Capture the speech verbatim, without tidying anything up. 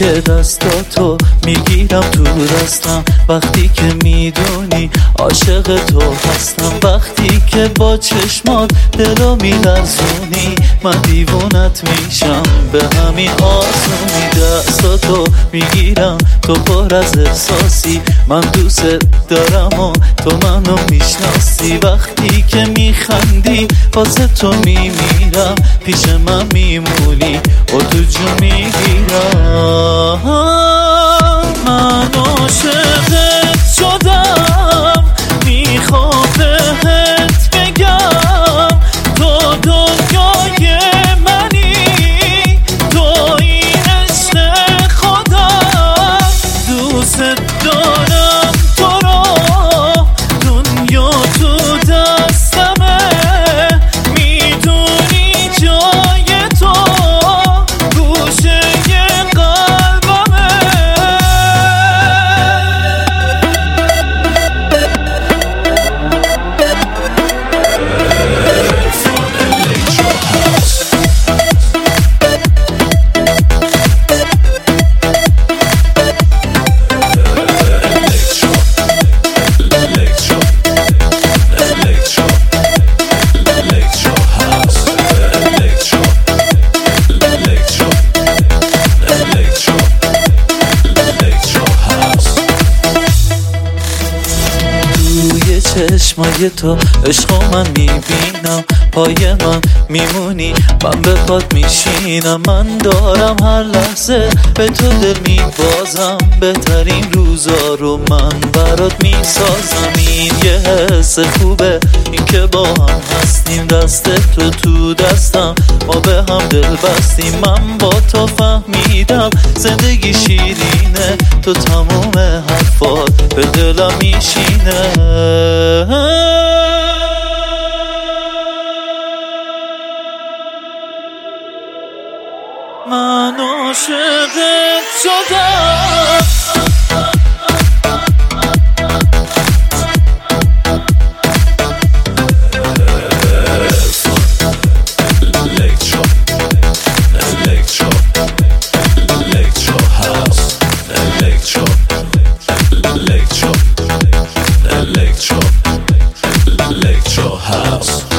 که دستاتو میگیرم تو دستم، وقتی که میدونی عاشق تو هستم، وقتی که با چشمات دلو میلرزونی من دیوونت میشم به همین آسونی. دستاتو میگیرم تو پر از احساسی، من دوست دارم و تو منو میشناسی، وقتی که میخندی واسه تو میمیرم، پیش من میمونی و تو جو میگیرم. من عاشقت شدم میخوام بهت بگم تو دنیای منی، توی عشق خودم، دوست دارم تو رو، دنیا تو دستمه، میدونی جای تو گوشه قلبمه. چشمای تو عشقو من میبینم، پای من میمونی من به پات میشینم، من دارم هر لحظه به تو دل میبازم، بهترین روزا رو من برات میسازم. این یه حس خوبه این که با هم هستیم، دست تو تو دستم ما به هم دل بستیم، من با تو فهمیدم زندگی شیرینه، تو تموم حرفات به دلم میشینه. من عاشقت شدم. Electro House.